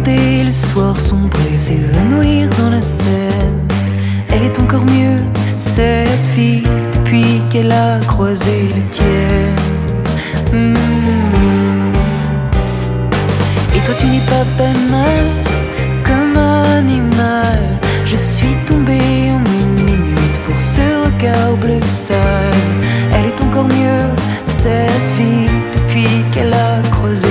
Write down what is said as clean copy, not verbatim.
regarder le soir sombrer, s'évanouir dans la Seine. Elle est encore mieux, cette fille, depuis qu'elle a croisé les tiennes. Et toi tu n'es pas banal, comme un animal. Je suis tombée en une minute pour ce regard bleu sale. Elle est encore mieux, cette vie, depuis qu'elle a creusé